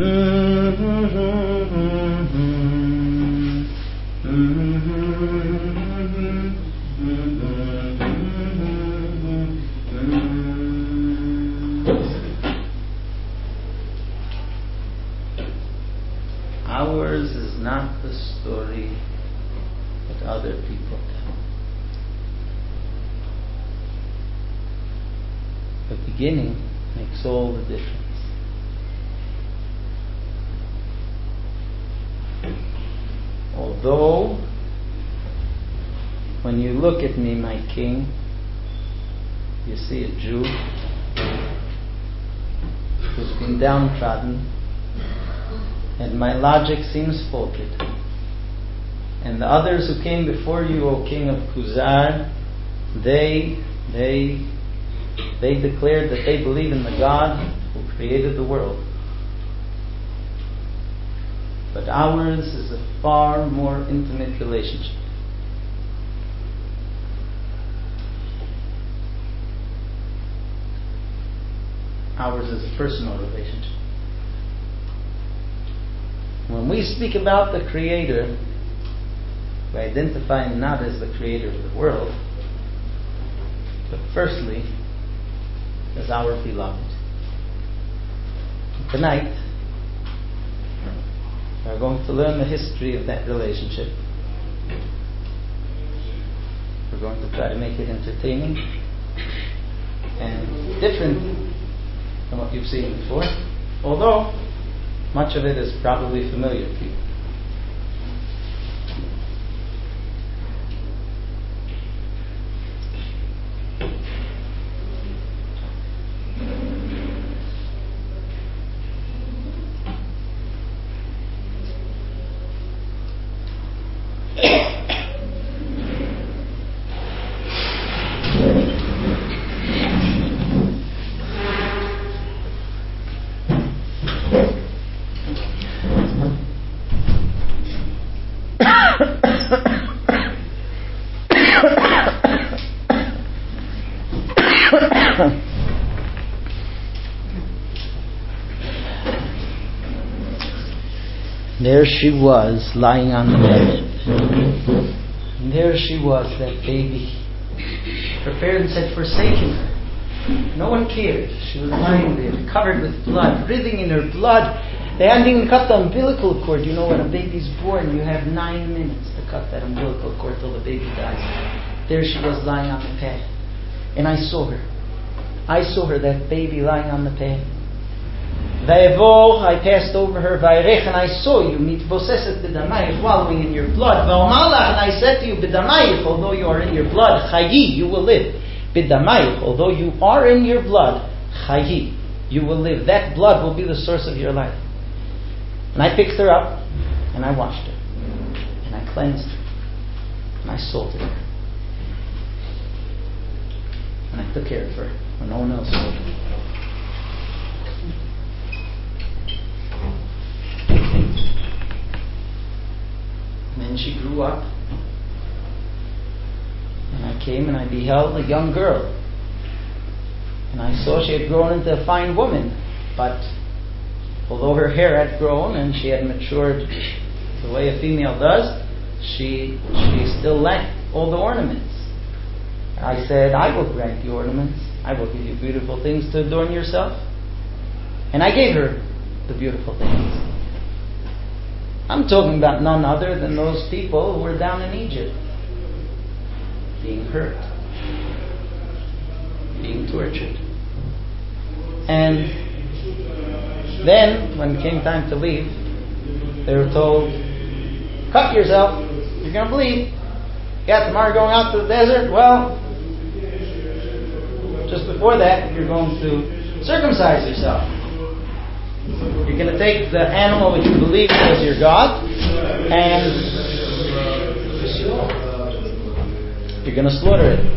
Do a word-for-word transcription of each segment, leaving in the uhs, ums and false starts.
Ours is not the story that other people tell. The beginning makes all the difference. Although, when you look at me, my king, you see a Jew who's been downtrodden, and my logic seems faulted. And the others who came before you, O king of Kuzar, they, they, they declared that they believe in the God who created the world. But ours is a far more intimate relationship. Ours is a personal relationship. When we speak about the Creator, we identify Him not as the Creator of the world, but firstly, as our beloved. And tonight, we're going to learn the history of that relationship. We're going to try to make it entertaining and different than what you've seen before, although much of it is probably familiar to you. There she was, lying on the bed. And there she was, that baby, prepared and said, forsaken her. No one cared. She was lying there, covered with blood, writhing in her blood. They hadn't even cut the umbilical cord. You know, when a baby's born, you have nine minutes to cut that umbilical cord till the baby dies. There she was, lying on the pad. And I saw her. I saw her, that baby lying on the pad. Vayevo, I passed over her, Vayerech, and I saw you, mitboseset b'damayich, wallowing in your blood. Vaomalach, and I said to you, b'damayich, although you are in your blood, chayi, you will live. B'damayich, although you are in your blood, chayi, you will live. That blood will be the source of your life. And I picked her up, and I washed her, and I cleansed her, and I salted her, and I took care of her when no one else did. And then she grew up, and I came and I beheld a young girl, and I saw she had grown into a fine woman, but although her hair had grown and she had matured the way a female does, she she still lacked all the ornaments. I said, I will grant you ornaments, I will give you beautiful things to adorn yourself. And I gave her the beautiful things. I'm talking about none other than those people who were down in Egypt, being hurt, being tortured. And then, when it came time to leave, they were told, cut yourself, you're going to bleed. Yeah, tomorrow you're going out to the desert. Well, just before that, you're going to circumcise yourself. You're going to take the animal which you believe was your God, and you're going to slaughter it.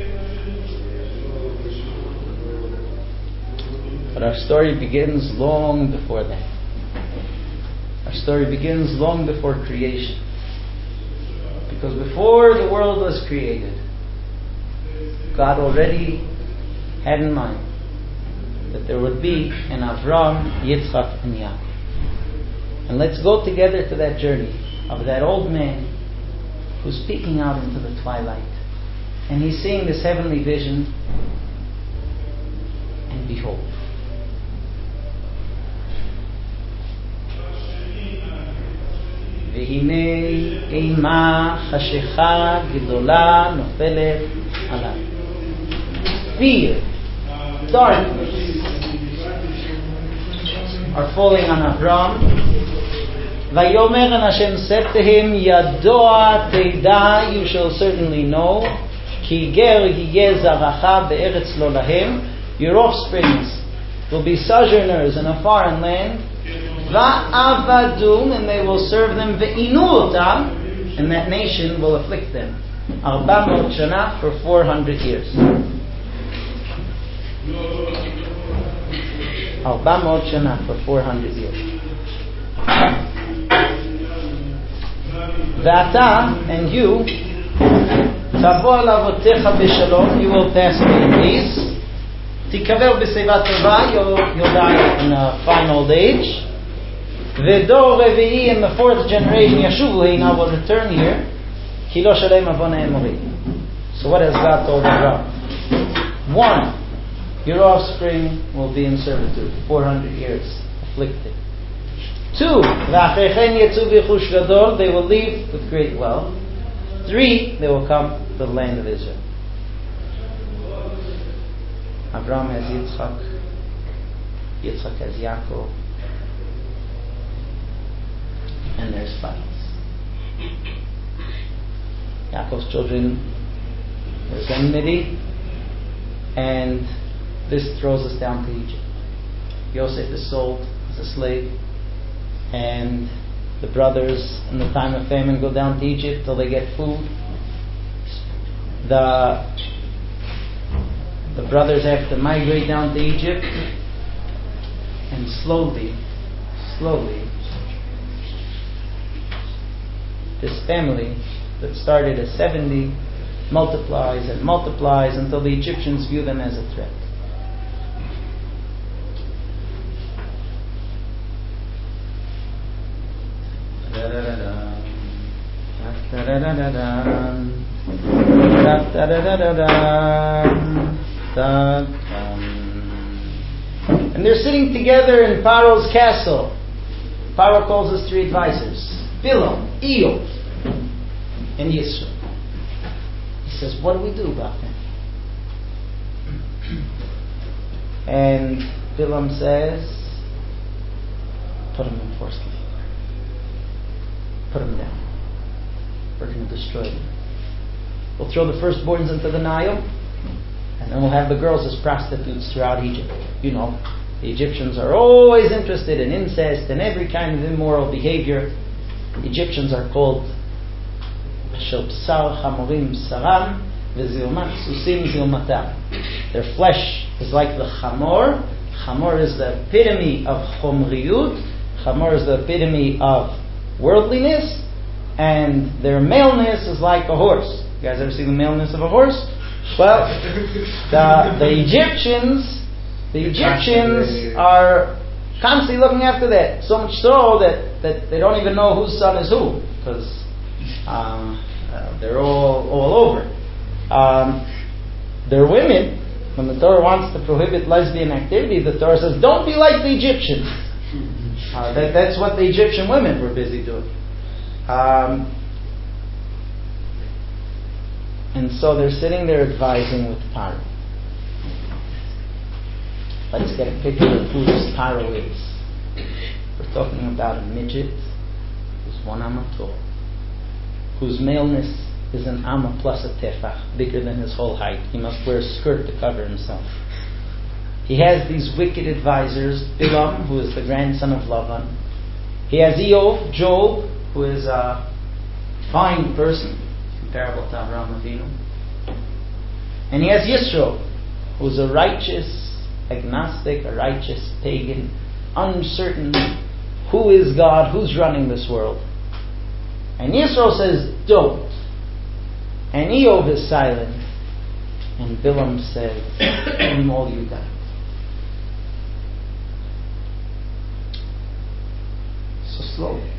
But our story begins long before that. Our story begins long before creation. Because before the world was created, God already had in mind that there would be an Avram, Yitzchak, and Yaakov. And let's go together to that journey of that old man who's peeking out into the twilight. And he's seeing this heavenly vision. And behold, והנה אימה חשיכה גדולה נופלת עליו. Fear, darkness are falling on Avram. ויאמר and Hashem said to him, ידוע תדע, you shall certainly know, כי גר יהיה זרעך בארץ לא להם, your offsprings will be sojourners in a foreign land. Va'avadum, and they will serve them. Ve'inu otam, and that nation will afflict them. Arba mot shana, for four hundred years. Arba mot shana, for four hundred years. Ve'ata, and you, tavo alavotecha b'shalom, you will pass away in peace. Tikaver b'seiva tova, you'll, you'll die in a fine old age. V'dor revi'i, in the fourth generation, Yashuvu Heina will return here. Ki lo shalem avonei emori. So what has God told Abraham? One, your offspring will be in servitude, four hundred years, afflicted. Two, v'acheichen yetzu b'chush gadol, they will leave with great wealth. Three, they will come to the land of Israel. Abraham has Yitzchak, Yitzchak has Yaakov, and there's fights. Yaakov's children, there's enmity, and this throws us down to Egypt. Yosef is sold as a slave, and the brothers in the time of famine go down to Egypt till they get food. The the brothers have to migrate down to Egypt, and slowly, slowly, this family that started as seventy multiplies and multiplies until the Egyptians view them as a threat. And they're sitting together in Paro's castle. Paro calls his three advisors, Bilam, Eov, and Yisro. He says, what do we do about them? And Bilam says, put them in forced labor. Put them down. We're going to destroy them. We'll throw the firstborns into the Nile, and then we'll have the girls as prostitutes throughout Egypt. You know, the Egyptians are always interested in incest and every kind of immoral behavior. Egyptians are called Shel Bsar Chamorim Saram V'Zilmat Susim Zilmatam. Their flesh is like the Chamor. Chamor is the epitome of Chomriyut. Chamor is the epitome of worldliness, and their maleness is like a horse. You guys ever see the maleness of a horse? Well, the, the Egyptians, the Egyptians are constantly looking after that. So much so that, that they don't even know whose son is who, because um, uh, they're all all over. Um, they're women. When the Torah wants to prohibit lesbian activity, the Torah says, "Don't be like the Egyptians." Uh, that, that's what the Egyptian women were busy doing. Um, and so they're sitting there advising with Paro. Let's get a picture of who this Paro is. We're talking about a midget who's one amma tall, whose maleness is an amma plus a tefach, bigger than his whole height. He must wear a skirt to cover himself. He has these wicked advisors, Bilam, who is the grandson of Lavan. He has Eov, Job, who is a fine person, comparable to Avraham Avinu. And he has Yisro, who's a righteous agnostic, a righteous pagan, uncertain who is God, who's running this world. And Yisro says, don't. And Eov is silent. And Bilam says, tell him all you got. So slowly.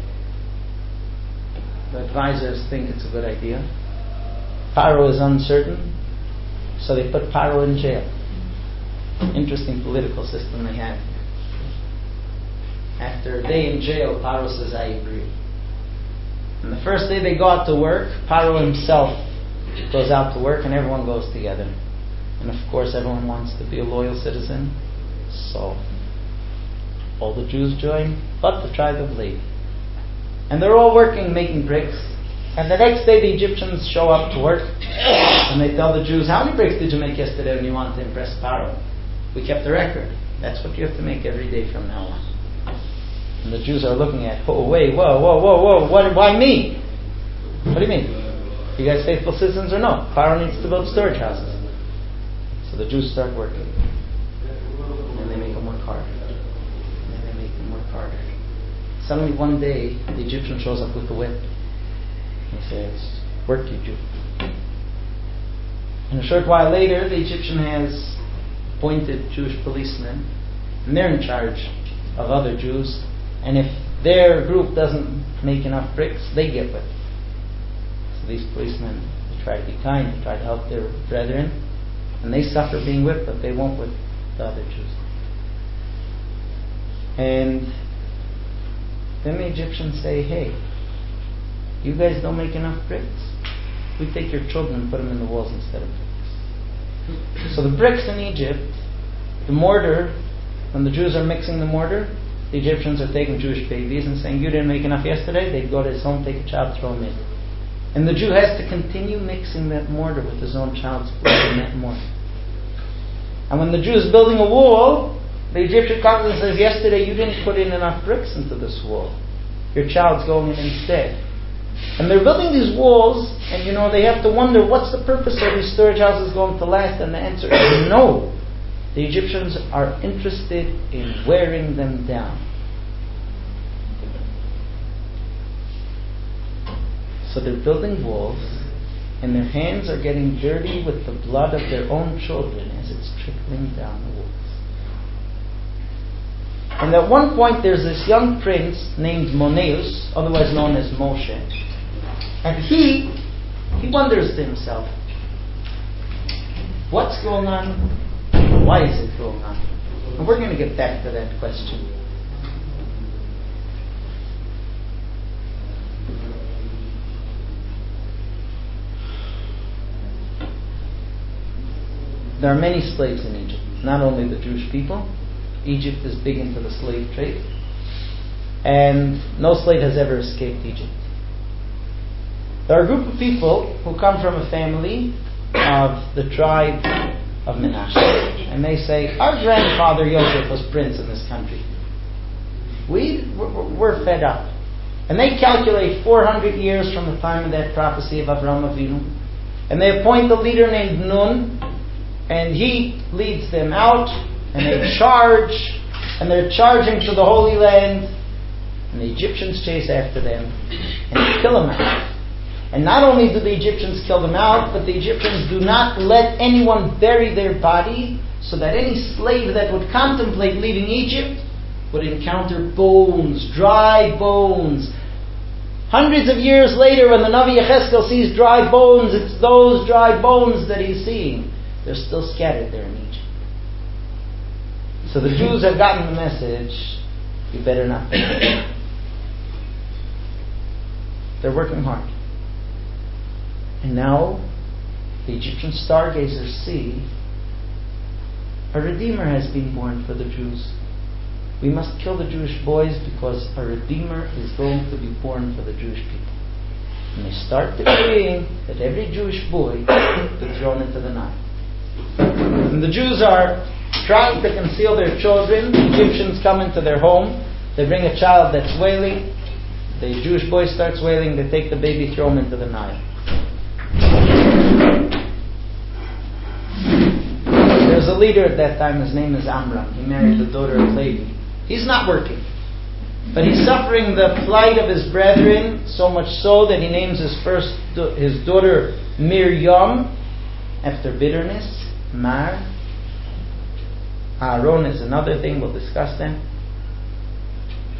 The advisors think it's a good idea. Paro is uncertain, so they put Paro in jail. Interesting political system they have. After a day in jail, Paro says, I agree. And the first day they go out to work, Paro himself goes out to work and everyone goes together. And of course everyone wants to be a loyal citizen. So all the Jews join, but the tribe of Levi. And they're all working, making bricks. And the next day the Egyptians show up to work and they tell the Jews, how many bricks did you make yesterday when you wanted to impress Paro? We kept the record. That's what you have to make every day from now on. And the Jews are looking at, oh wait, whoa, whoa, whoa, whoa, what, why me? What do you mean? You guys faithful citizens or no? Paro needs to build storage houses. So the Jews start working. And they make them work harder. And then they make them work harder. Suddenly one day, the Egyptian shows up with the whip. He says, work you Jew. And a short while later, the Egyptian has appointed Jewish policemen, and they're in charge of other Jews. And if their group doesn't make enough bricks, they get whipped. So these policemen, they try to be kind, they try to help their brethren, and they suffer being whipped, but they won't whip the other Jews. And then the Egyptians say, hey, you guys don't make enough bricks? We take your children and put them in the walls instead of bricks. So the bricks in Egypt, the mortar, when the Jews are mixing the mortar, the Egyptians are taking Jewish babies and saying, you didn't make enough yesterday? They'd go to his home, take a child, throw him in. And the Jew has to continue mixing that mortar with his own child's blood in that mortar. And when the Jew is building a wall, the Egyptian comes and says, yesterday you didn't put in enough bricks into this wall. Your child's going in instead. And they're building these walls, and you know, they have to wonder, what's the purpose of these storage houses going to last? And the answer is no. The Egyptians are interested in wearing them down. So they're building walls, and their hands are getting dirty with the blood of their own children as it's trickling down the walls. And at one point there's this young prince named Moneus, otherwise known as Moshe. And he, he wonders to himself, what's going on? Why is it going on? And we're going to get back to that question. There are many slaves in Egypt, not only the Jewish people. Egypt is big into the slave trade, and no slave has ever escaped Egypt. There are a group of people who come from a family of the tribe of Menashe, and they say, our grandfather Yosef was prince in this country. We, we're, we're fed up. And they calculate four hundred years from the time of that prophecy of Avraham Avinu, and they appoint a leader named Nun, and he leads them out, and they charge, and they're charging to the Holy Land, and the Egyptians chase after them and kill them out. And not only do the Egyptians kill them out, but the Egyptians do not let anyone bury their body, so that any slave that would contemplate leaving Egypt would encounter bones, dry bones. Hundreds of years later, when the Navi Yechezkel sees dry bones, it's those dry bones that he's seeing. They're still scattered there in Egypt. So the Jews have gotten the message, you better not. They're working hard. And now, the Egyptian stargazers see a Redeemer has been born for the Jews. We must kill the Jewish boys because a Redeemer is going to be born for the Jewish people. And they start decreeing that every Jewish boy be thrown into the Nile. And the Jews are trying to conceal their children. The Egyptians come into their home. They bring a child that's wailing. The Jewish boy starts wailing. They take the baby, throw him into the Nile. There's a leader at that time. His name is Amram. He married the daughter of Levi. He's not working, but he's suffering the plight of his brethren, so much so that he names his first his daughter Miriam after bitterness. Mar. Aaron is another thing. We'll discuss them.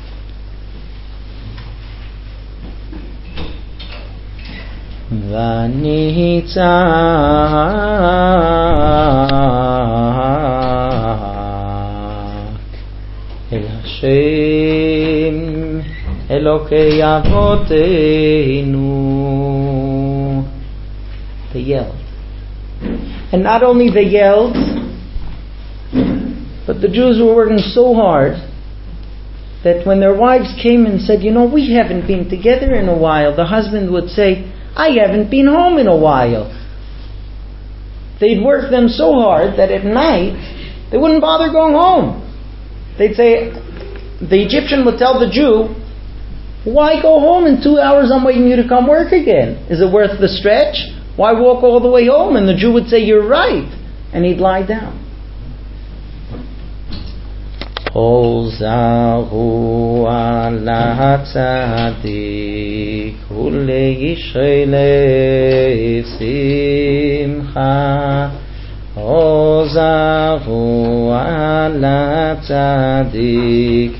v'nitzak el Hashem Elokei Avoteinu. They yelled. And not only they yelled, but the Jews were working so hard that when their wives came and said, you know, we haven't been together in a while, the husband would say, I haven't been home in a while. They'd work them so hard that at night they wouldn't bother going home. They'd say, the Egyptian would tell the Jew, why go home in two hours? I'm waiting you to come work again. Is it worth the stretch? Why walk all the way home? And the Jew would say, you're right. And he'd lie down. Ol zahu ala tzadik uleishlei simcha. Ol zahu ala tzadik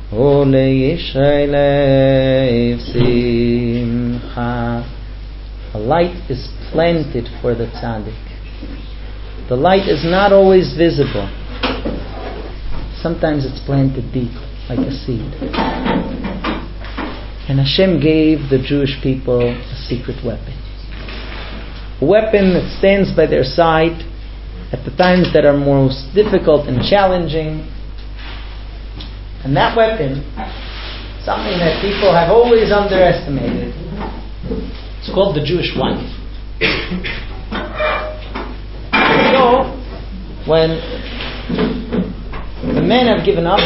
uleishlei simcha. A light is planted for the tzaddik. The light is not always visible. Sometimes it's planted deep, like a seed. And Hashem gave the Jewish people a secret weapon. A weapon that stands by their side at the times that are most difficult and challenging. And that weapon, something that people have always underestimated, it's called the Jewish wife. So, when the men have given up,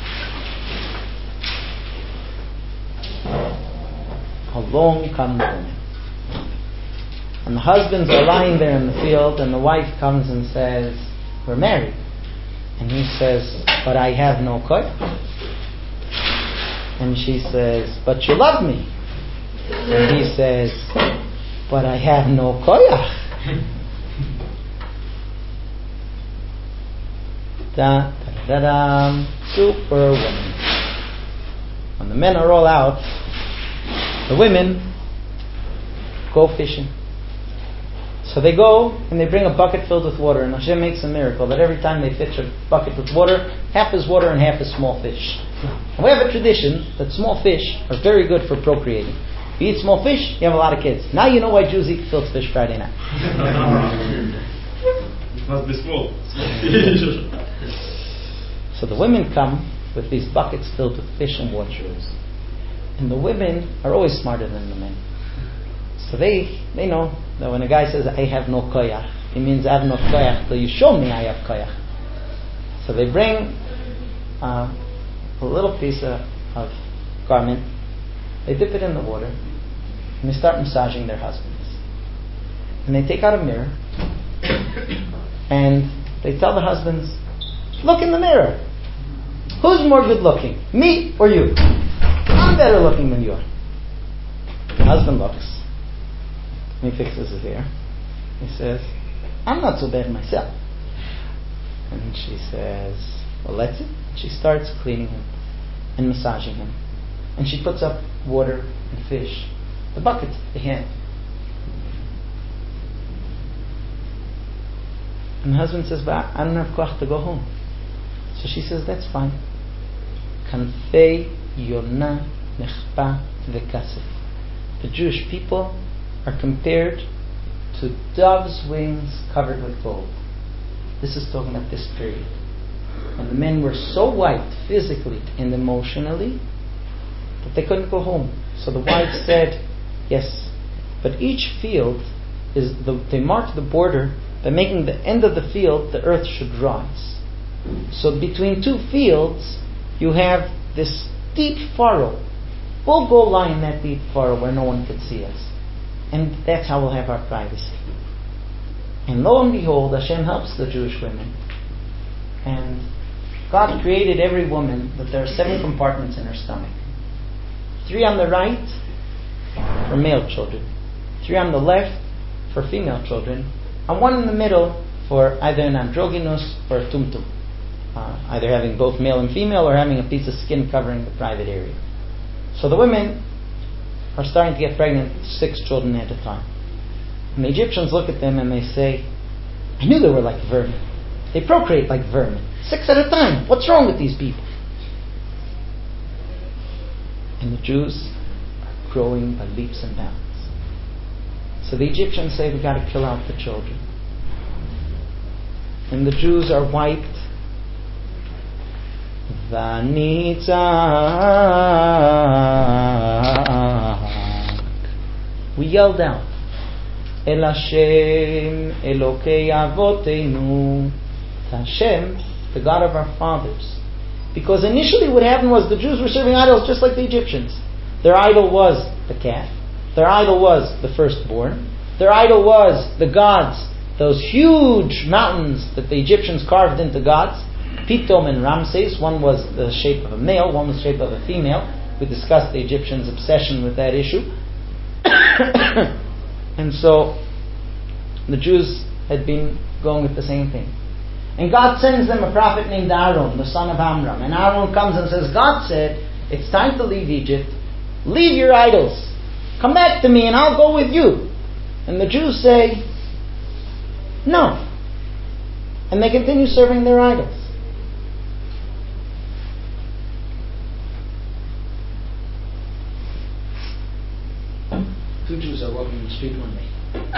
along come the women. And the husbands are lying there in the field, and the wife comes and says, we're married. And he says, but I have no koyach. And she says, but you love me. And he says, but I have no koyach. Da, da, da, da, superwoman. When the men are all out, the women go fishing. So they go and they bring a bucket filled with water, and Hashem makes a miracle that every time they fish a bucket with water, half is water and half is small fish. And we have a tradition that small fish are very good for procreating. If you eat small fish, you have a lot of kids. Now you know why Jews eat filled fish Friday night. It must be small. So the women come with these buckets filled with fish and water. And the women are always smarter than the men. So they they know that when a guy says, I have no koyach, he means I have no koyach till you show me I have koyach. So they bring uh, a little piece of, of garment, they dip it in the water, and they start massaging their husbands. And they take out a mirror, and they tell the husbands, look in the mirror. Who's more good looking, me or you? I'm better looking than you are. The husband looks. He fixes his hair. He says, I'm not so bad myself. And she says, well, let's see. She starts cleaning him and massaging him. And she puts up water and fish. The bucket, the hand. And the husband says, but I don't have koach to go home. So she says, that's fine. Kanfei Yonah Nechpa V'Kasef. The Jewish people are compared to dove's wings covered with gold. This is talking about this period. And the men were so white physically and emotionally that they couldn't go home. So the wives said, yes, but each field is the, they marked the border by making the end of the field the earth should rise. So between two fields you have this deep furrow. We'll go lie in that deep furrow where no one could see us. And that's how we'll have our privacy. And lo and behold, Hashem helps the Jewish women. And God created every woman that there are seven compartments in her stomach. Three on the right for male children. Three on the left for female children. And one in the middle for either an androgynous or a tumtum. Uh, either having both male and female or having a piece of skin covering the private area. So the women are starting to get pregnant with six children at a time. And the Egyptians look at them and they say, I knew they were like vermin. They procreate like vermin. Six at a time. What's wrong with these people? And the Jews are growing by leaps and bounds. So the Egyptians say, we've got to kill out the children. And the Jews are wiped. Vanitzak. We yelled out, El Hashem Elokei Avoteinu, to Hashem, the God of our fathers. Because initially what happened was the Jews were serving idols just like the Egyptians. Their idol was the calf. Their idol was the firstborn. Their idol was the gods, those huge mountains that the Egyptians carved into gods. Pitom and Ramses. One was the shape of a male, one was the shape of a female. We discussed the Egyptians' obsession with that issue. And so the Jews had been going with the same thing. And God sends them a prophet named Aaron, the son of Amram. And Aaron comes and says, God said, it's time to leave Egypt. Leave your idols. Come back to me and I'll go with you. And the Jews say, no. And they continue serving their idols. Two Jews are walking in the street one day.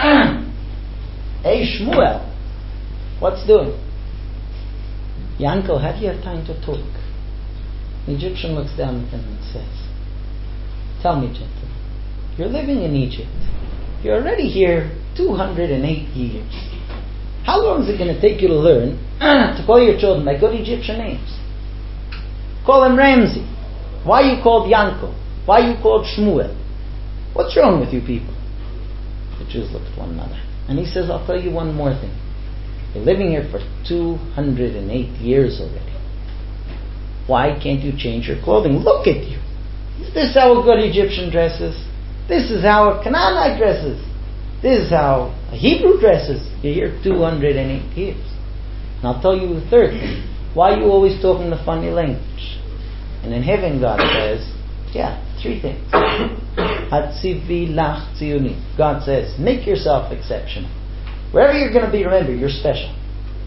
Hey Shmuel, what's doing? Yanko, have you have time to talk? The Egyptian looks down at him and says, tell me, gentlemen, you're living in Egypt. You're already here two hundred eight years. How long is it going to take you to learn to call your children by good Egyptian names? Call him Ramsey. Why are you called Yanko? Why are you called Shmuel? What's wrong with you people? The Jews looked at one another. And he says, I'll tell you one more thing. You're living here for two hundred eight years already. Why can't you change your clothing? Look at you. Is this how a good Egyptian dresses? This is how a Canaanite dresses. This is how a Hebrew dresses. You're here two hundred eight years. And I'll tell you the third thing. Why are you always talking the funny language? And in heaven God says, yeah, three things. Hatzivi lach tziyuni. God says, make yourself exceptional. Wherever you're going to be, remember, you're special.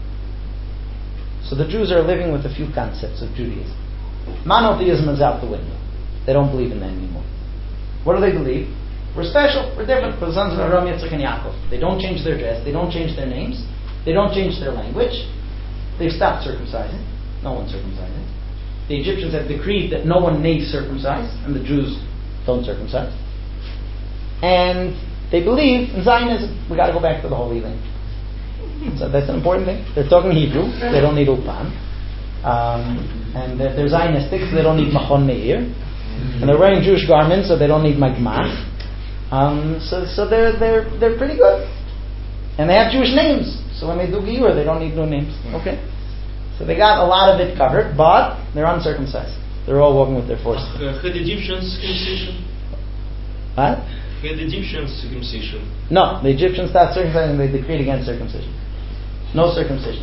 So the Jews are living with a few concepts of Judaism. Monotheism is out the window. They don't believe in that anymore. What do they believe? We're special. We're different. For the sons of Aram, Yitzchak, and Yaakov. They don't change their dress. They don't change their names. They don't change their language. They've stopped circumcising. No one's circumcising. The Egyptians have decreed that no one may circumcise, and the Jews don't circumcise. And they believe in Zionism. We got to go back to the Holy Land. So that's an important thing. They're talking Hebrew. They don't need Ulpan. Um, and they're, they're Zionistic, so they don't need Machon Meir. And they're wearing Jewish garments, so they don't need Magmach. Um, so so they're they're they're pretty good. And they have Jewish names. So when they do Giyur, they don't need new names. Okay. So they got a lot of it covered, but they're uncircumcised. They're all walking with their forces. Uh, had Egyptians circumcision? What? Had Egyptians circumcision? No, the Egyptians stopped circumcising. They decreed against circumcision. No circumcision.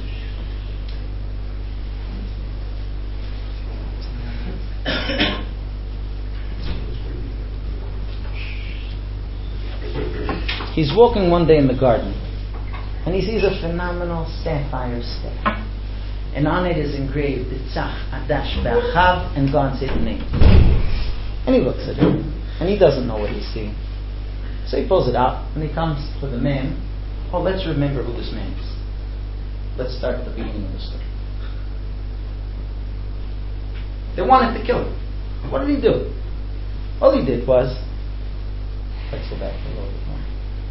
He's walking one day in the garden, and he sees a phenomenal sapphire staff. And on it is engraved Tzach, Adash, Be'achav, and God's hidden name. And he looks at it, and he doesn't know what he's seeing. So he pulls it out, and he comes to the man. Oh, let's remember who this man is. Let's start at the beginning of the story. They wanted to kill him. What did he do? All he did was, let's go back a little bit more.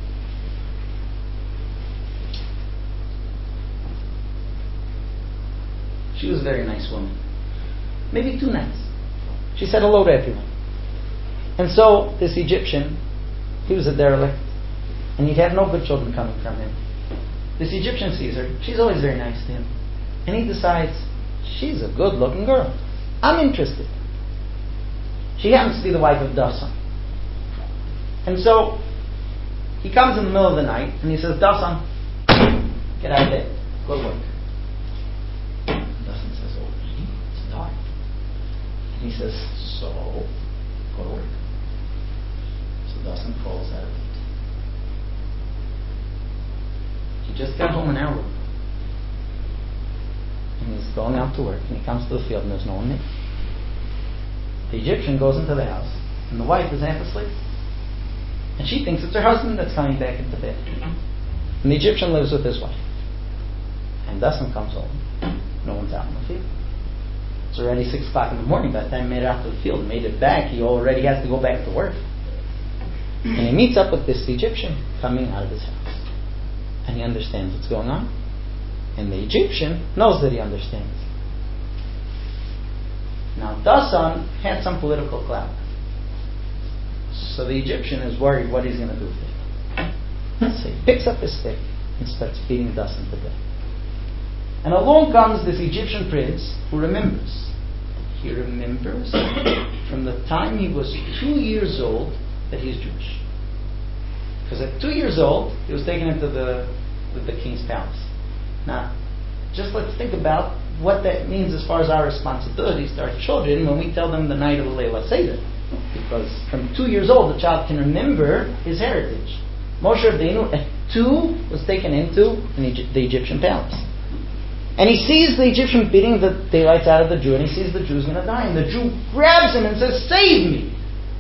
She was a very nice woman. Maybe too nice. She said hello to everyone. And so, this Egyptian, he was a derelict, and he'd have no good children coming from him. This Egyptian sees her. She's always very nice to him. And he decides, she's a good-looking girl. I'm interested. She happens to be the wife of Dasan. And so, he comes in the middle of the night, and he says, Dasan, get out of bed. Go to work. He says, so, go to work. So Dasan falls out of it. He just got home an hour ago. And he's going out to work, and he comes to the field, and there's no one there. The Egyptian goes into the house, and the wife is half asleep. And she thinks it's her husband that's coming back into bed. And the Egyptian lives with his wife. And Dasan comes home. No one's out in the field. It's already six o'clock in the morning. By the time he made it out to the field, made it back, he already has to go back to work. And he meets up with this Egyptian coming out of his house. And he understands what's going on. And the Egyptian knows that he understands. Now, Dasan had some political clout. So the Egyptian is worried what he's going to do with it. So he picks up his stick and starts beating Dasan to death. And along comes this Egyptian prince who remembers. He remembers from the time he was two years old that he's Jewish. Because at two years old, he was taken into the, the, the king's palace. Now, just let's think about what that means as far as our responsibilities to our children when we tell them the night of the Leila Seder. Because from two years old, the child can remember his heritage. Moshe Rabbeinu, at two, was taken into an Egypt, the Egyptian palace. And he sees the Egyptian beating the daylights out of the Jew, and he sees the Jew's going to die. And the Jew grabs him and says, "Save me!"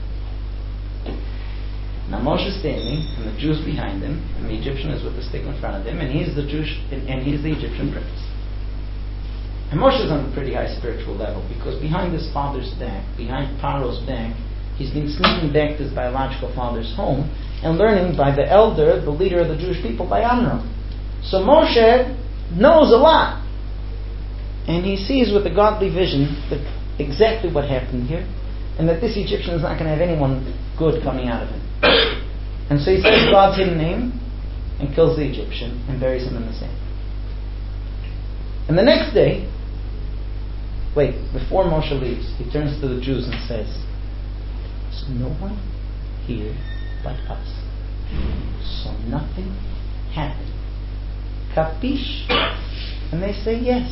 Now Moshe's standing, and the Jew's behind him, and the Egyptian is with the stick in front of him, and he's the Jewish, and, and he's the Egyptian prince. And Moshe's on a pretty high spiritual level, because behind his father's back, behind Paro's back, he's been sneaking back to his biological father's home and learning by the elder, the leader of the Jewish people, by Amram. So Moshe knows a lot. And he sees with a godly vision that exactly what happened here, and that this Egyptian is not going to have anyone good coming out of him. And so he says God's hidden name and kills the Egyptian and buries him in the sand. And the next day, wait, before Moshe leaves, he turns to the Jews and says, "There's no one here but us. So nothing happened. Capish?" And they say yes.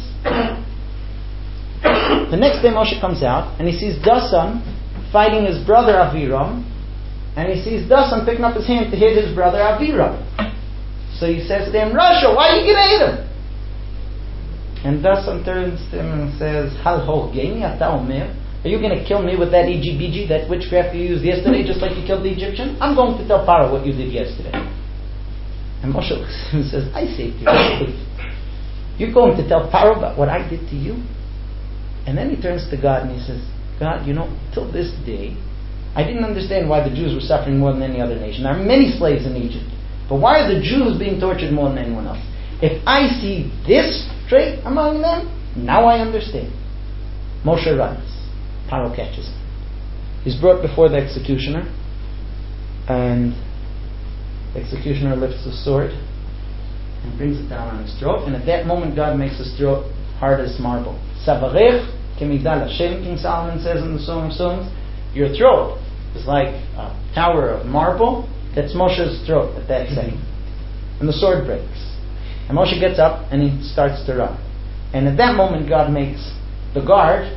The next day Moshe comes out and he sees Dasan fighting his brother Aviram, and he sees Dasan picking up his hand to hit his brother Aviram. So he says to him, "Rasha, why are you going to hit him?" And Dasan turns to him and says, "Hal hogeni ata omer? Are you going to kill me with that E G B G, that witchcraft you used yesterday, just like you killed the Egyptian? I'm going to tell Pharaoh what you did yesterday." And Moshe looks at him and says, "I say to you, you're going to tell Pharaoh about what I did to you?" And then he turns to God and he says, "God, you know, till this day, I didn't understand why the Jews were suffering more than any other nation. There are many slaves in Egypt. But why are the Jews being tortured more than anyone else? If I see this trait among them, now I understand." Moshe runs. Pharaoh catches him. He's brought before the executioner, and the executioner lifts the sword and brings it down on his throat, and at that moment God makes his throat hard as marble. Savarech kemigdal Hashem, King Solomon says in the Song of Songs. Your throat is like a tower of marble. That's Moshe's throat at that second. And the sword breaks. And Moshe gets up and he starts to run. And at that moment God makes the guard,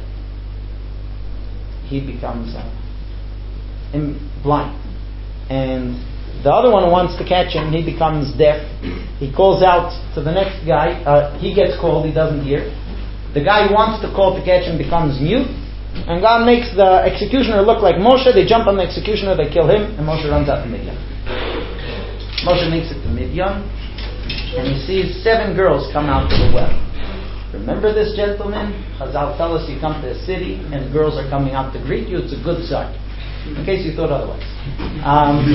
he becomes uh, blind. And the other one who wants to catch him, he becomes deaf. He calls out to the next guy. Uh, he gets called, he doesn't hear. The guy who wants to call to catch him becomes mute. And God makes the executioner look like Moshe. They jump on the executioner, they kill him, and Moshe runs out to Midian. Moshe makes it to Midian, and he sees seven girls come out to the well. Remember this, gentlemen? Chazal tell us you come to a city and girls are coming out to greet you. It's a good sign. In case you thought otherwise. Um,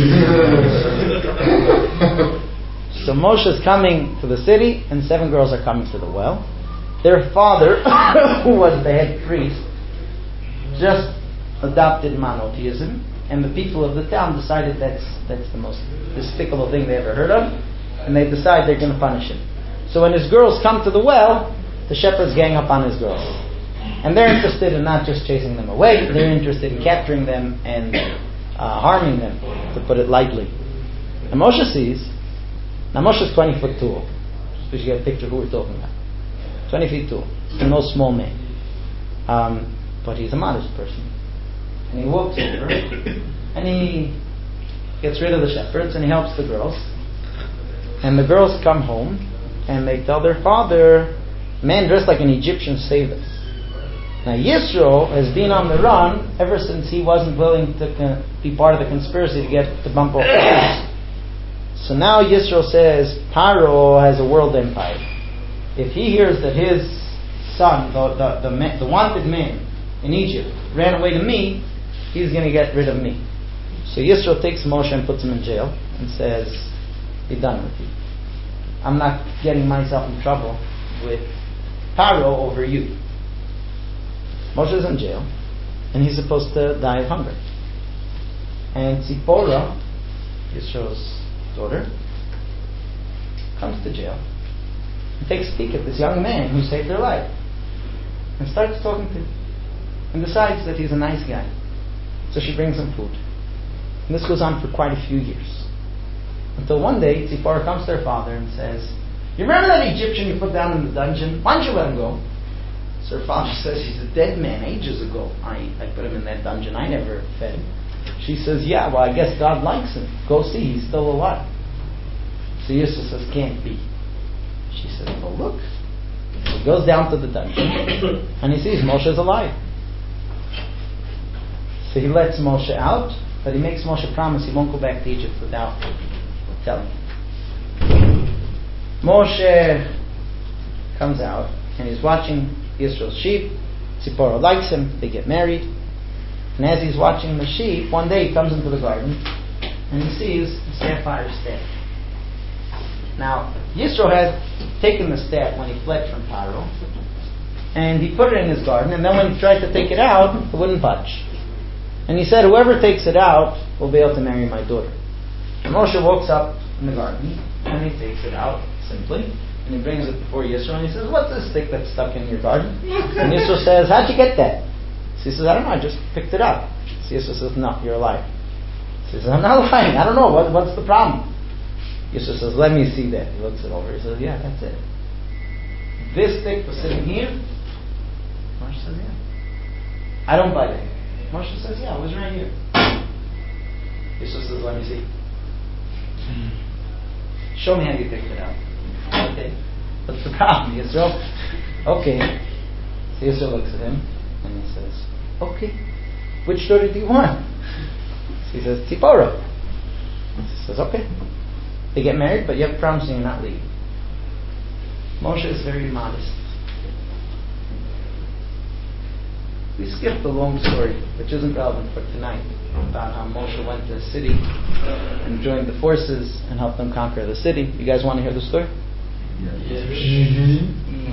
so Moshe is coming to the city, and seven girls are coming to the well. Their father, who was the head priest, just adopted monotheism, and the people of the town decided that's that's the most despicable thing they ever heard of, and they decide they're going to punish him. So when his girls come to the well, the shepherds gang up on his girls. And they're interested in not just chasing them away, they're interested in capturing them and uh, harming them, to put it lightly. And Moshe sees, now Moshe's twenty foot tall, so you get a picture of who we're talking about. twenty feet tall, no small man. Um, but he's a modest person. And he walks over, and he gets rid of the shepherds, and he helps the girls. And the girls come home and they tell their father, man dressed like an Egyptian saved us. Now Yisro has been on the run ever since he wasn't willing to con- be part of the conspiracy to get the bump off the horse. So now Yisro says, Paro has a world empire. If he hears that his son, the, the, the, man, the wanted man in Egypt, ran away to me, he's going to get rid of me. So Yisro takes Moshe and puts him in jail and says, be done with you. I'm not getting myself in trouble with Paro over you. Moshe is in jail and he's supposed to die of hunger. And Tzipora, Yisro's daughter, comes to jail and takes a peek at this young man who saved her life and starts talking to him and decides that he's a nice guy. So she brings him food. And this goes on for quite a few years. Until one day, Tzipora comes to her father and says, you remember that Egyptian you put down in the dungeon? Why don't you let him go? So her father says, he's a dead man ages ago. I, I put him in that dungeon. I never fed him. She says, yeah, well, I guess God likes him. Go see, he's still alive. So Yisro says, can't be. She says, well, look. He goes down to the dungeon and he sees Moshe's alive. So he lets Moshe out, but he makes Moshe promise he won't go back to Egypt without telling him. Moshe comes out and he's watching Yisro's sheep. Tzipora likes him. They get married. And as he's watching the sheep, one day he comes into the garden and he sees the sapphire staff. Now, Yisro had taken the staff when he fled from Paro, and he put it in his garden, and then when he tried to take it out, it wouldn't budge. And he said, whoever takes it out will be able to marry my daughter. And Moshe walks up in the garden, and he takes it out simply, and he brings it before Yisro, and he says, what's this stick that's stuck in your garden? And Yisro says, how'd you get that? So he says, I don't know, I just picked it up. So Yisro says, no, you're a liar. So he says, I'm not lying, I don't know, what, what's the problem? Yisro says, let me see that. He looks it over, he says, yeah, that's it. This stick was sitting here? Moshe says, yeah. I don't buy that. Moshe says, yeah, it was right here. Yisro says, let me see. Show me how you picked it out. Okay. What's the problem, Yisro? Okay. So Yisro looks at him and he says, okay, which daughter do you want? So he says, Tzipora. He says, okay. They get married, but you have to promise me you're not leaving. Moshe is very modest. We skipped the long story, which isn't relevant for tonight, about how Moshe went to a city and joined the forces and helped them conquer the city. You guys want to hear the story? Yes. Mm-hmm.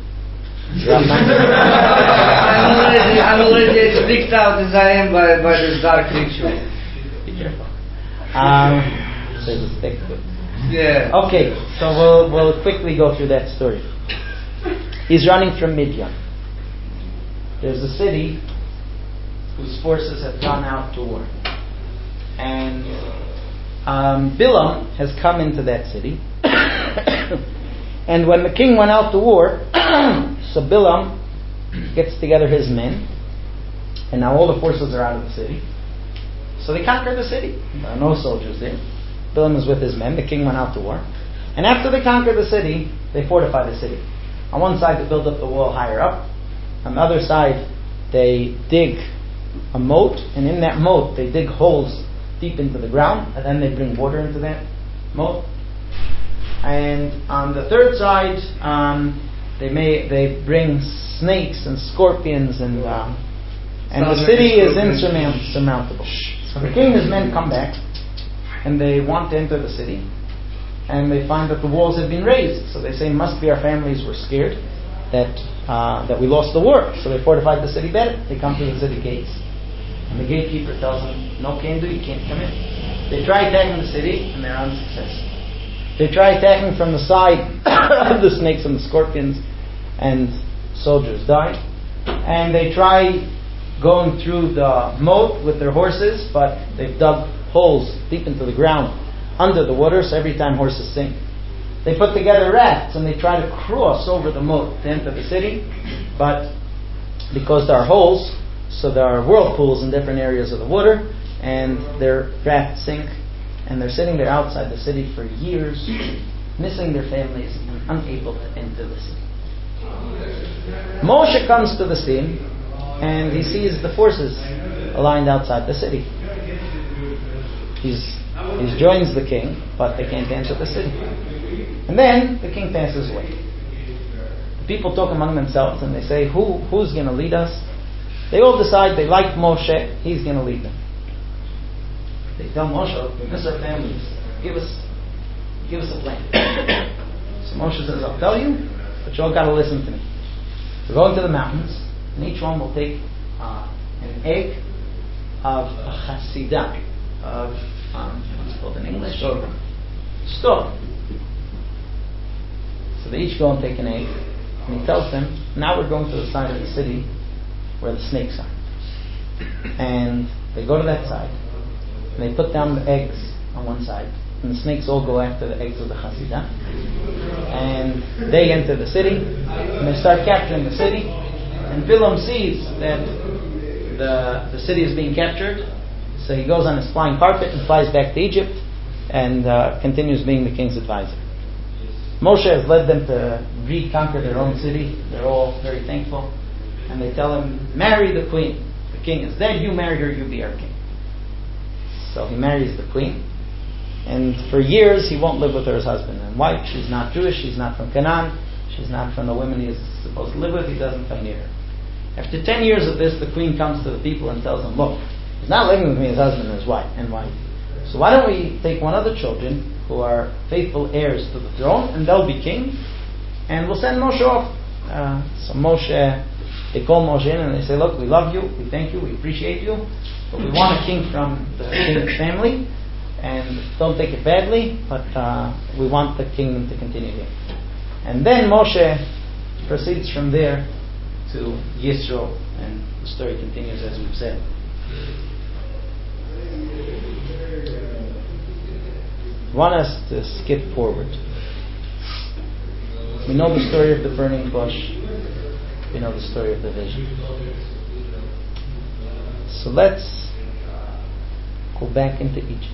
I'm already, I'm already as freaked out as I am by, by this dark ritual. Be careful. Um, there's a stick to it. Yeah. Okay, so we'll we'll quickly go through that story. He's running from Midian. There's a city whose forces have gone out to war, and um, Bilam has come into that city. And when the king went out to war, so Bilam gets together his men, and now all the forces are out of the city. So they conquer the city. There are no soldiers there. Bilam is with his men. The king went out to war. And after they conquer the city, they fortify the city. On one side, they build up the wall higher up. On the other side, they dig a moat. And in that moat, they dig holes deep into the ground. And then they bring water into that moat. And on the third side, um, they may they bring snakes and scorpions. And, um, and the city is insurmountable. So the king and his men come back. And they want to enter the city, and they find that the walls have been raised. So they say, must be our families were scared that uh, that we lost the war. So they fortified the city better. They come to the city gates, and the gatekeeper tells them, no can do, you can't come in. They try attacking the city, and they're unsuccessful. They try attacking from the side of the snakes and the scorpions, and soldiers die. And they try going through the moat with their horses, but they've dug holes deep into the ground under the water, so every time horses sink. They put together rafts and they try to cross over the moat to enter the city, but because there are holes, so there are whirlpools in different areas of the water, and their rafts sink, and they're sitting there outside the city for years missing their families and unable to enter the city. Moshe comes to the scene and he sees the forces aligned outside the city. He's, he joins the king, but they can't enter the city. And then the king passes away. The people talk among themselves and they say, Who who's going to lead us? They all decide they like Moshe, he's going to lead them. They tell Moshe, we miss our families. Give us, give us a plan. So Moshe says, I'll tell you, but you all got to listen to me. We're going to the mountains, and each one will take uh, an egg of a chasidah, of, um, what's it called in English? Store. Store. So they each go and take an egg, and he tells them, now we're going to the side of the city where the snakes are. And they go to that side, and they put down the eggs on one side, and the snakes all go after the eggs of the chasidah. And they enter the city, and they start capturing the city. And Bilam sees that the the city is being captured, so he goes on his flying carpet and flies back to Egypt, and uh, continues being the king's advisor. Moshe has led them to reconquer their own city. They're all very thankful, and they tell him, marry the queen. The king is dead, you marry her, you be our king. So he marries the queen. And for years he won't live with her as husband and wife. She's not Jewish, she's not from Canaan, she's not from the women he's supposed to live with, he doesn't come near her. After ten years of this, the queen comes to the people and tells them, look, he's not living with me as husband and his wife and wife. So why don't we take one of the children who are faithful heirs to the throne, and they'll be king, and we'll send Moshe off. Uh, so Moshe, they call Moshe in and they say, look, we love you, we thank you, we appreciate you, but we want a king from the king's family. And don't take it badly, but uh, we want the kingdom to continue here. And then Moshe proceeds from there to Yisro, and the story continues as we've said. I want us to skip forward. We know the story of the burning bush. We know the story of the vision. So let's go back into Egypt.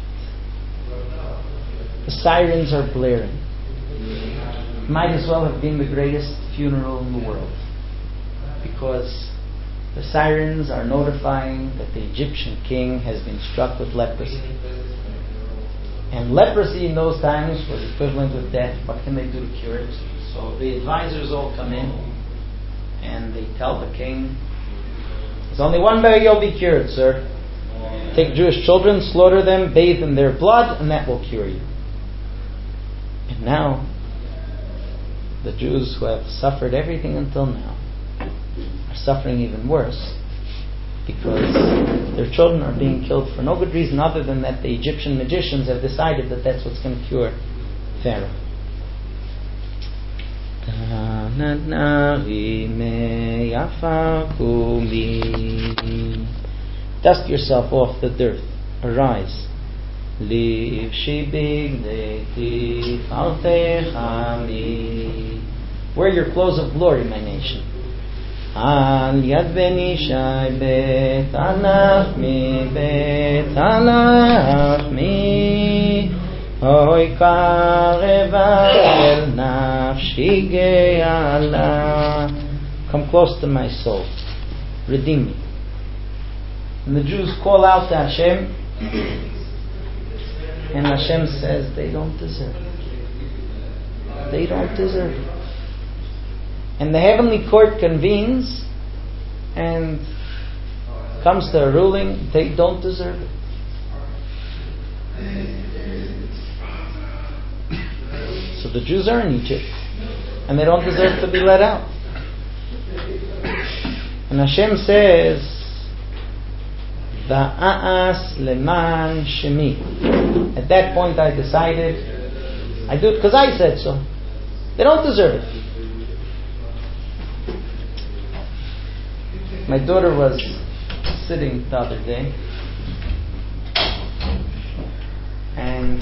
The sirens are blaring. Might as well have been the greatest funeral in the world, because the sirens are notifying that the Egyptian king has been struck with leprosy. And leprosy in those times was equivalent with death. What can they do to cure it? So the advisors all come in and they tell the king, there's only one way you'll be cured, sir. Take Jewish children, slaughter them, bathe in their blood, and that will cure you. And now, the Jews who have suffered everything until now are suffering even worse, because their children are being killed for no good reason other than that the Egyptian magicians have decided that that's what's going to cure Pharaoh. Dust yourself off the dirt. Arise. Leave Wear your clothes of glory, my nation. Al yad beni shai bet anach mi bet anach mi hoy kareva el nafshi ge'ala. Come close to my soul. Redeem me. And the Jews call out to Hashem, and Hashem says they don't deserve it. They don't deserve it. And the heavenly court convenes and comes to a ruling, they don't deserve it. So the Jews are in Egypt and they don't deserve to be let out. And Hashem says, Va'as leman shemi. At that point I decided, I do it because I said so. They don't deserve it. My daughter was sitting the other day, and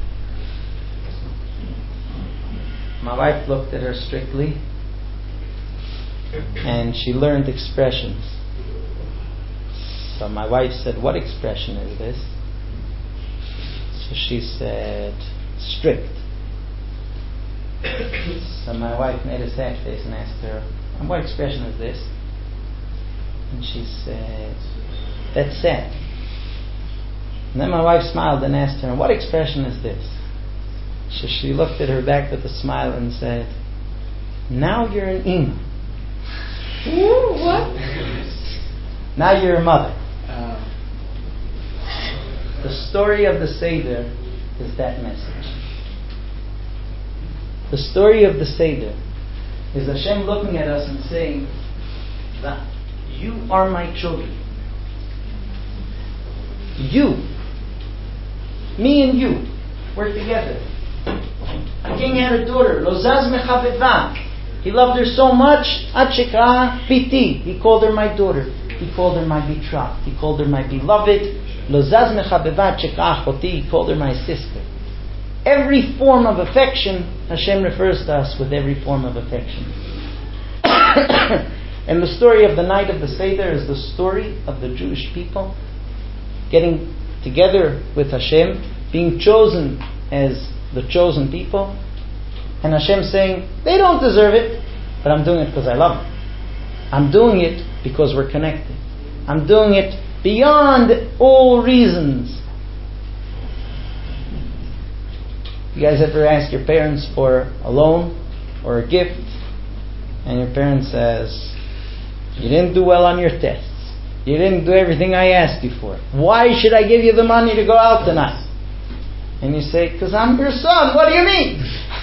my wife looked at her strictly, and she learned expressions. So my wife said, "What expression is this?" So she said, "Strict." So my wife made a sad face and asked her, "And what expression is this?" And she said, "That's sad." And then my wife smiled and asked her, "What expression is this?" So she looked at her back with a smile and said, "Now you're an Ima." Ooh, what? Now you're a mother. Uh, The story of the Seder is that message. The story of the Seder is Hashem looking at us and saying that you are my children. You, me and you, we're together. A king had a daughter, Lozaz Mechaveva. He loved her so much, Achika Piti. He called her my daughter. He called her my betrothed. He called her my beloved. Lozaz Mechaveva Achika Achoti. He called her my sister. Every form of affection, Hashem refers to us with every form of affection. And the story of the night of the Seder is the story of the Jewish people getting together with Hashem, being chosen as the chosen people, and Hashem saying, they don't deserve it, but I'm doing it because I love them. I'm doing it because we're connected. I'm doing it beyond all reasons. You guys ever ask your parents for a loan or a gift, and your parent says, you didn't do well on your tests. You didn't do everything I asked you for. Why should I give you the money to go out tonight? And you say, because I'm your son. What do you mean?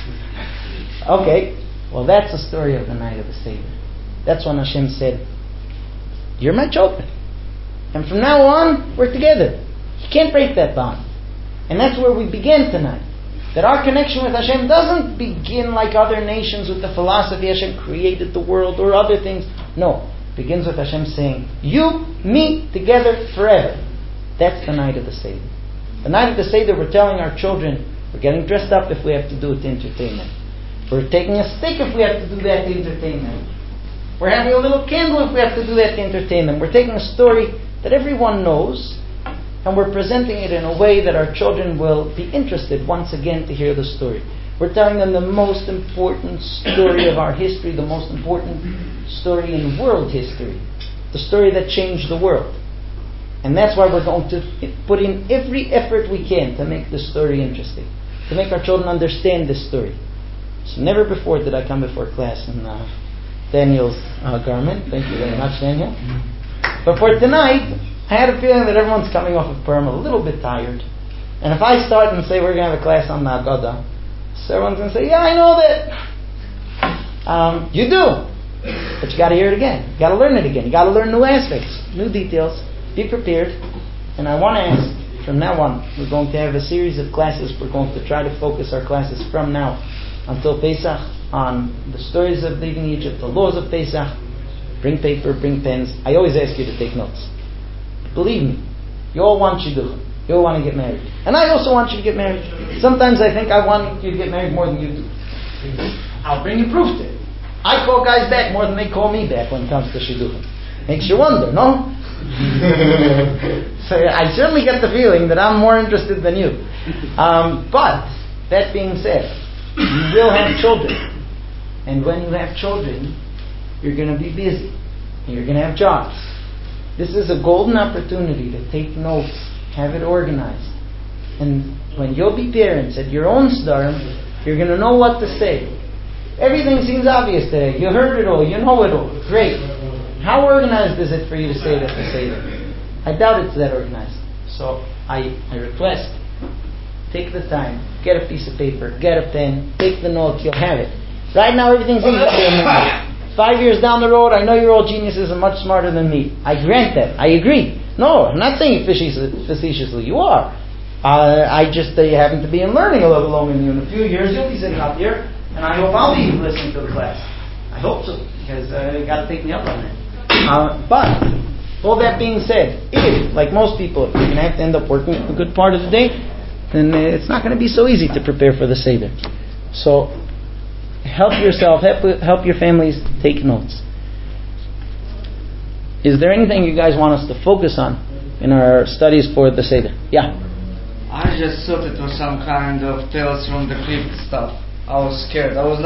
Okay, well that's the story of the night of the Seder. That's when Hashem said, you're my children. And from now on, we're together. You can't break that bond. And that's where we begin tonight. That our connection with Hashem doesn't begin like other nations with the philosophy Hashem created the world or other things. No. It begins with Hashem saying, you, me, together forever. That's the night of the Seder. The night of the Seder, we're telling our children, we're getting dressed up if we have to do it to entertain them. We're taking a stick if we have to do that to entertain them. We're having a little candle if we have to do that to entertain them. We're taking a story that everyone knows, and we're presenting it in a way that our children will be interested once again to hear the story. We're telling them the most important story of our history, the most important story in world history, the story that changed the world. And that's why we're going to put in every effort we can to make this story interesting, to make our children understand this story. So never before did I come before class in uh, Daniel's uh, garment. Thank you very much, Daniel. But for tonight, I had a feeling that everyone's coming off of Purim a little bit tired. And if I start and say we're going to have a class on the Haggadah, so everyone's going to say, yeah, I know that. Um, you do. But you got to hear it again. You got to learn it again. You got to learn new aspects, new details. Be prepared. And I want to ask, from now on, we're going to have a series of classes. We're going to try to focus our classes from now until Pesach on the stories of leaving Egypt, the laws of Pesach. Bring paper, bring pens. I always ask you to take notes. Believe me, you all want shidduchim. You all want to get married. And I also want you to get married. Sometimes I think I want you to get married more than you do. I'll bring you proof to it. I call guys back more than they call me back when it comes to shidduchim. Makes you wonder, no? So I certainly get the feeling that I'm more interested than you. Um, but, that being said, you will have children. And when you have children, you're going to be busy. And you're going to have jobs. This is a golden opportunity to take notes, have it organized. And when you'll be parents at your own sdarim, you're going to know what to say. Everything seems obvious today. You heard it all. You know it all. Great. How organized is it for you to say that to say that? I doubt it's that organized. So I, I request, take the time, get a piece of paper, get a pen, take the notes, you'll have it. Right now everything's easy for your memory. Five years down the road, I know you're all geniuses and much smarter than me. I grant that. I agree. No, I'm not saying it facetiously. You are. Uh, I just uh, happen to be in learning a little longer than you. In a few years, you'll be sitting up here, and I hope I'll be listening to the class. I hope so, because uh, you got to take me up on that. Uh, but, all that being said, if, like most people, you're going to have to end up working a good part of the day, then uh, it's not going to be so easy to prepare for the Seder. So, help yourself, help, help your families take notes. Is there anything you guys want us to focus on in our studies for the Seder? Yeah? I just thought it was some kind of Tales from the Crypt stuff. I was scared. I was